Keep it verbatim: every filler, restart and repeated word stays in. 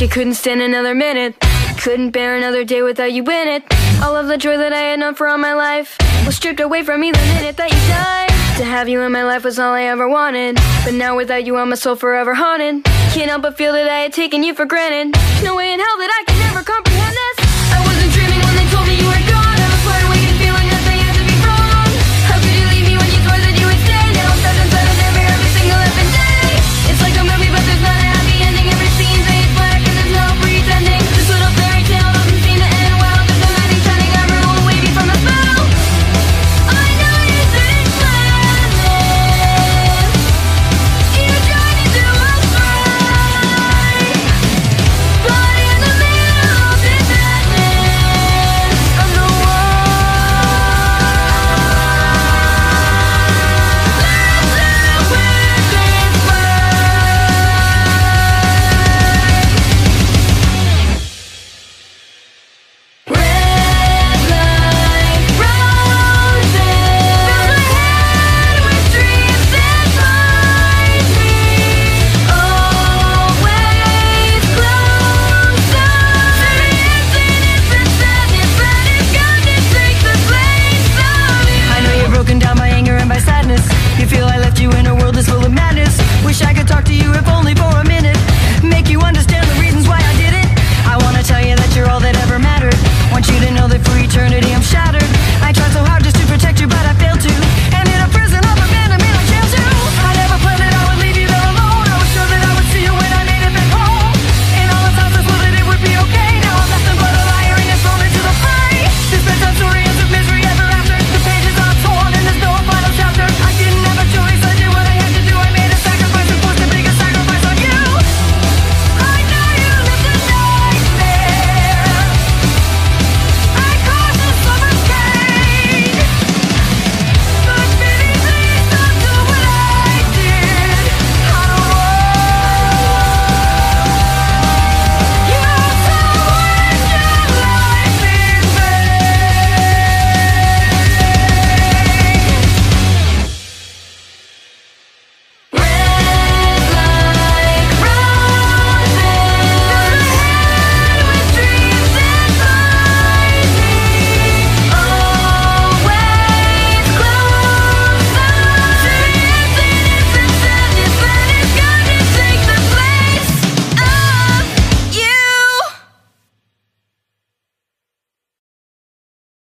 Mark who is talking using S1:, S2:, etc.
S1: I couldn't stand another minute. Couldn't bear another day without you in it. All of the joy that I had known for all my life was stripped away from me the minute that you died. To have you in my life was all I ever wanted, but now without you I'm my soul forever haunted. Can't help but feel that I had taken you for granted. There's no way in hell that I can ever comprehend